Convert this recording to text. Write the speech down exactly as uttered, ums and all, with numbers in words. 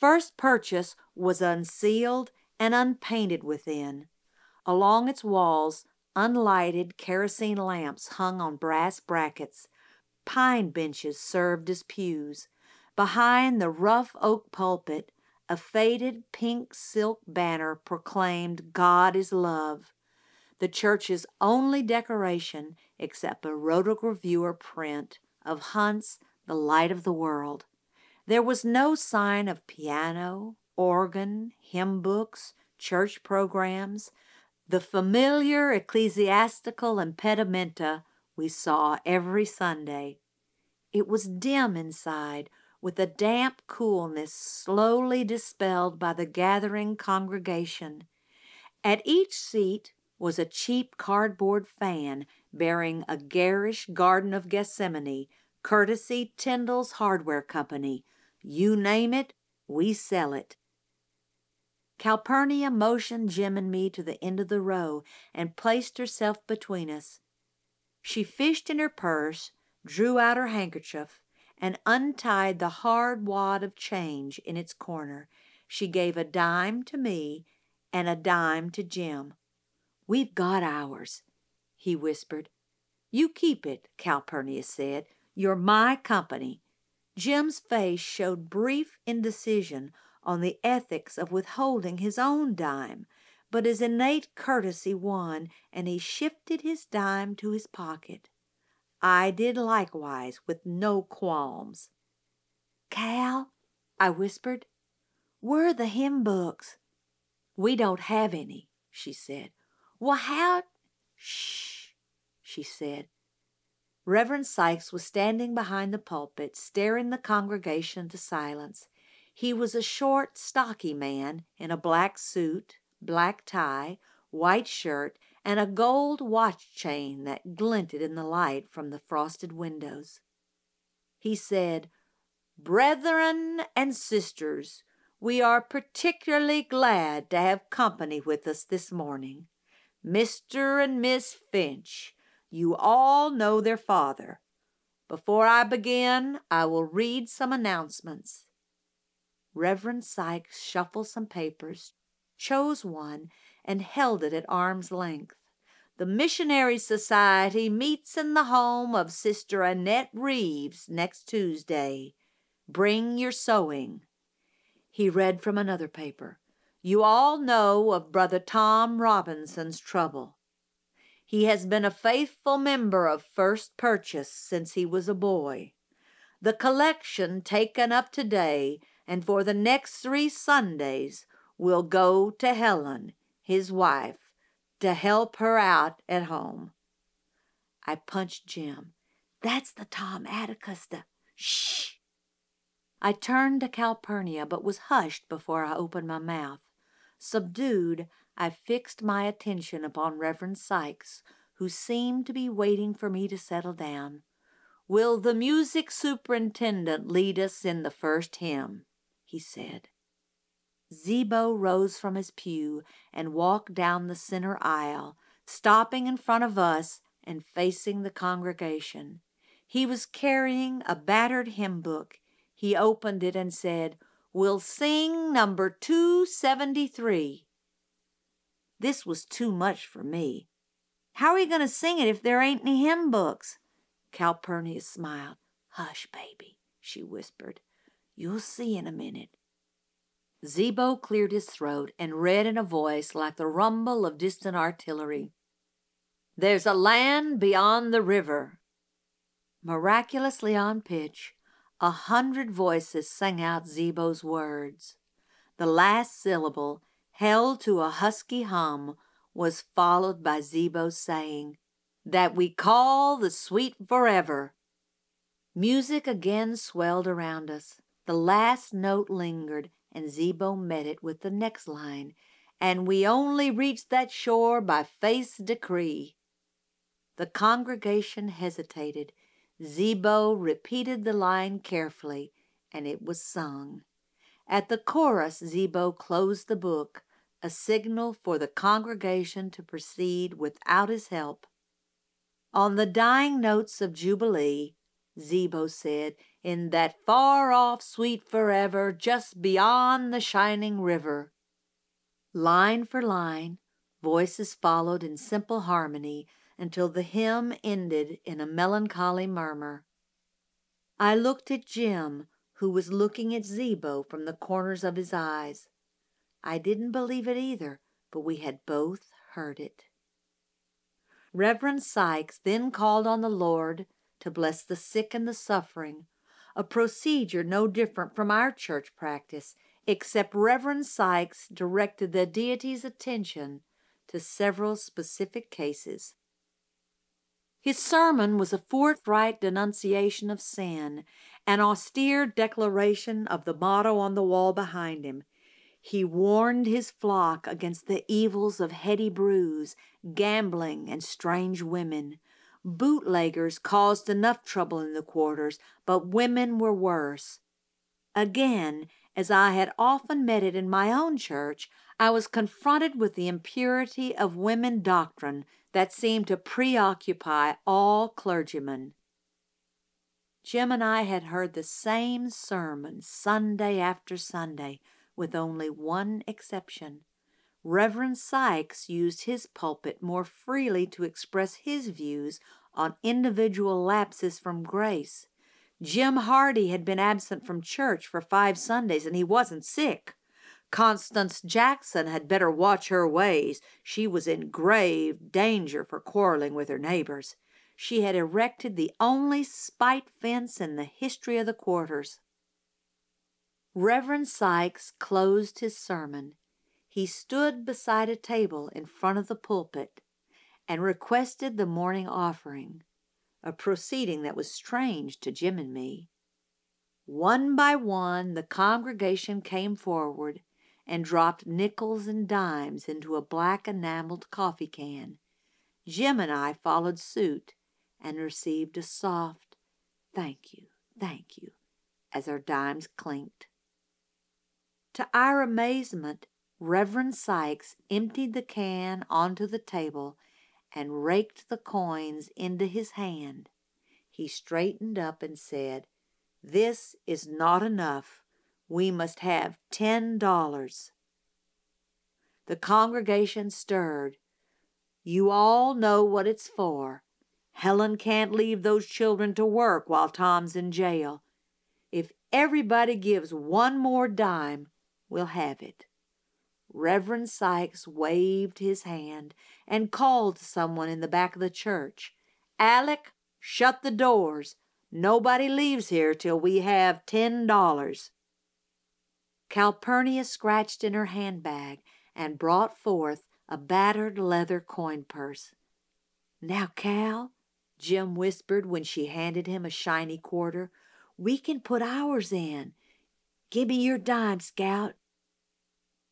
First Purchase was unsealed and unpainted within. Along its walls, unlighted kerosene lamps hung on brass brackets. Pine benches served as pews. Behind the rough oak pulpit, a faded pink silk banner proclaimed God is love, the church's only decoration except a rotogravure print of Hunt's The Light of the World. There was no sign of piano, organ, hymn books, church programs, the familiar ecclesiastical impedimenta we saw every Sunday. It was dim inside, with a damp coolness slowly dispelled by the gathering congregation. At each seat was a cheap cardboard fan bearing a garish Garden of Gethsemane, courtesy Tyndall's Hardware Company. You name it, we sell it. Calpurnia motioned Jim and me to the end of the row and placed herself between us. She fished in her purse, drew out her handkerchief, and untied the hard wad of change in its corner. She gave a dime to me and a dime to Jim. We've got ours, he whispered. You keep it, Calpurnia said. You're my company. Jim's face showed brief indecision on the ethics of withholding his own dime, but his innate courtesy won, and he shifted his dime to his pocket. I did likewise with no qualms. Cal, I whispered, where are the hymn books? We don't have any, she said. Well, how? Shh, she said. Reverend Sykes was standing behind the pulpit, staring the congregation to silence. He was a short, stocky man in a black suit, black tie, white shirt, and a gold watch chain that glinted in the light from the frosted windows. He said, Brethren and sisters, we are particularly glad to have company with us this morning. Mister and Miss Finch, you all know their father. Before I begin, I will read some announcements. Reverend Sykes shuffled some papers, chose one, and held it at arm's length. The Missionary Society meets in the home of Sister Annette Reeves next Tuesday. Bring your sewing. He read from another paper. You all know of Brother Tom Robinson's trouble. He has been a faithful member of First Purchase since he was a boy. The collection taken up today and for the next three Sundays will go to Helen, his wife, to help her out at home. I punched Jim. That's the Tom Atticus, the... Shh! I turned to Calpurnia, but was hushed before I opened my mouth. Subdued, I fixed my attention upon Reverend Sykes, who seemed to be waiting for me to settle down. Will the music superintendent lead us in the first hymn? He said. Zebo rose from his pew and walked down the center aisle, stopping in front of us and facing the congregation. He was carrying a battered hymn book. He opened it and said, We'll sing number two seventy-three. This was too much for me. How are you going to sing it if there ain't any hymn books? Calpurnia smiled. Hush, baby, she whispered. You'll see in a minute. Zebo cleared his throat and read in a voice like the rumble of distant artillery. There's a land beyond the river. Miraculously on pitch, a hundred voices sang out Zebo's words. The last syllable, held to a husky hum, was followed by Zebo saying, That we call the sweet forever. Music again swelled around us. The last note lingered, and Zebo met it with the next line, and we only reached that shore by faith's decree. The congregation hesitated. Zebo repeated the line carefully, and it was sung. At the chorus, Zebo closed the book, a signal for the congregation to proceed without his help. On the dying notes of Jubilee, Zebo said, in that far-off sweet forever just beyond the shining river. Line for line, voices followed in simple harmony until the hymn ended in a melancholy murmur. I looked at Jim, who was looking at Zebo from the corners of his eyes. I didn't believe it either, but we had both heard it. Reverend Sykes then called on the Lord to bless the sick and the suffering, a procedure no different from our church practice, except Reverend Sykes directed the deity's attention to several specific cases. His sermon was a forthright denunciation of sin, an austere declaration of the motto on the wall behind him. He warned his flock against the evils of heady brews, gambling, and strange women. Bootleggers caused enough trouble in the quarters, but women were worse. Again, as I had often met it in my own church, I was confronted with the impurity of women doctrine that seemed to preoccupy all clergymen. Jim and I had heard the same sermon Sunday after Sunday, with only one exception. Reverend Sykes used his pulpit more freely to express his views on individual lapses from grace. Jim Hardy had been absent from church for five Sundays, and he wasn't sick. Constance Jackson had better watch her ways. She was in grave danger for quarreling with her neighbors. She had erected the only spite fence in the history of the quarters. Reverend Sykes closed his sermon. He stood beside a table in front of the pulpit and requested the morning offering, a proceeding that was strange to Jim and me. One by one, the congregation came forward and dropped nickels and dimes into a black enameled coffee can. Jim and I followed suit and received a soft, "Thank you, thank you," as our dimes clinked. To our amazement, Reverend Sykes emptied the can onto the table and raked the coins into his hand. He straightened up and said, "This is not enough. We must have ten dollars." The congregation stirred. "You all know what it's for. Helen can't leave those children to work while Tom's in jail. If everybody gives one more dime, we'll have it." Reverend Sykes waved his hand and called to someone in the back of the church. "Alec, shut the doors. Nobody leaves here till we have ten dollars. Calpurnia scratched in her handbag and brought forth a battered leather coin purse. "Now, Cal," Jim whispered when she handed him a shiny quarter, "we can put ours in. Give me your dime, Scout."